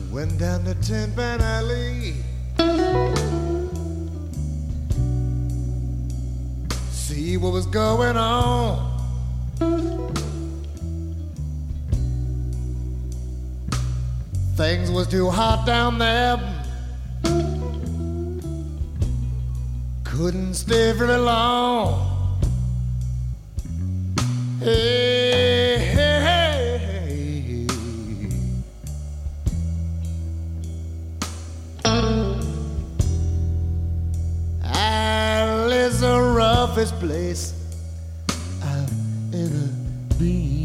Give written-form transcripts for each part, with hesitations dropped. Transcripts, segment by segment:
Went down to Tin Pan Alley. See what was going on. Things was too hot down there. Couldn't stay very long. Hey, hey, hey, hey. Alley's the roughest place I've ever been.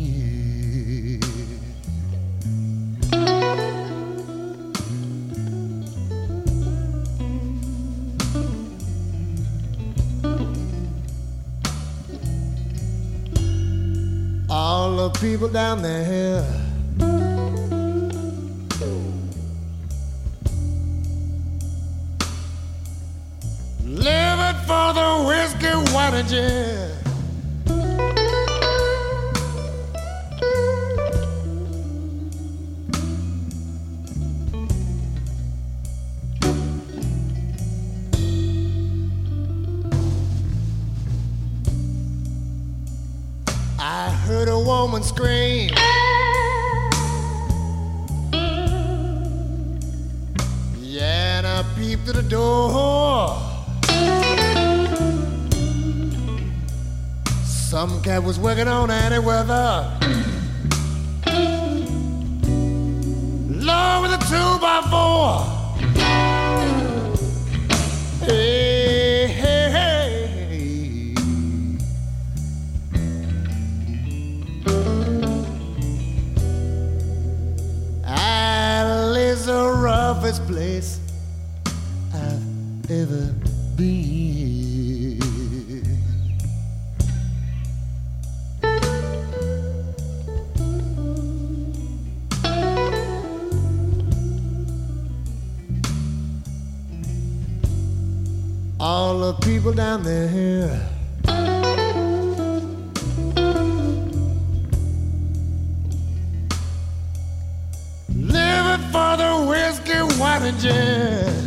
All the people down there living for the whiskey, wine, and gin. I heard a woman scream. Yeah, and I peeped at the door. Some cat was working on any weather. Low with a 2x4. Hey, hey, hey. Alley's the roughest place I've ever been. All the people down there living for the whiskey, wine, and gin.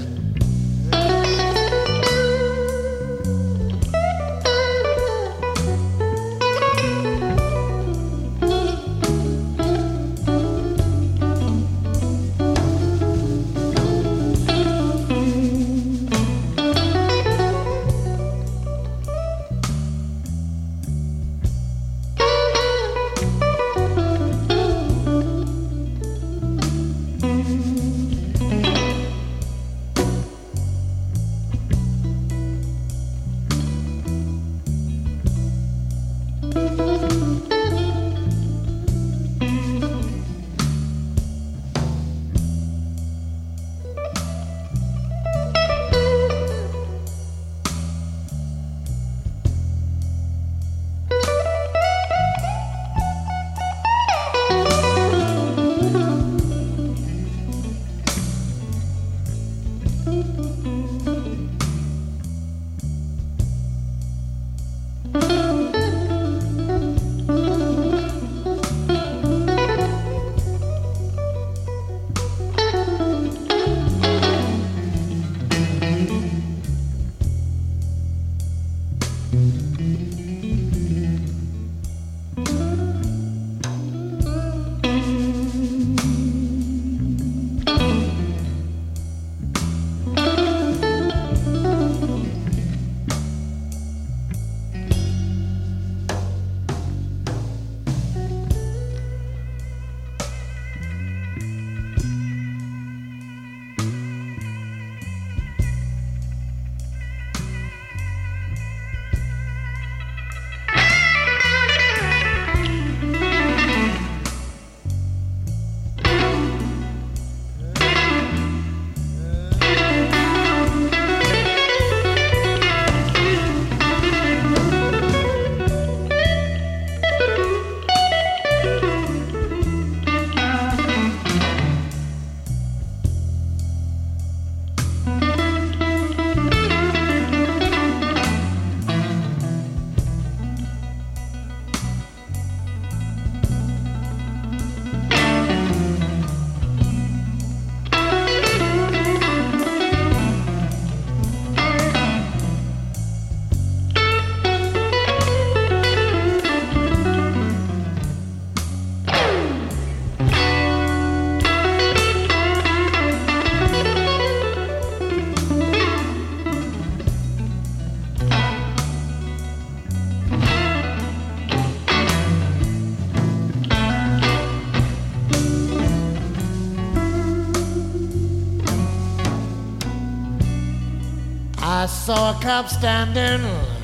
I saw a cop standing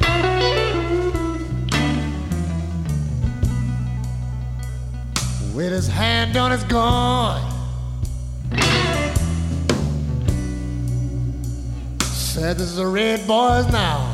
with his hand on his gun. Said this is a red boys now.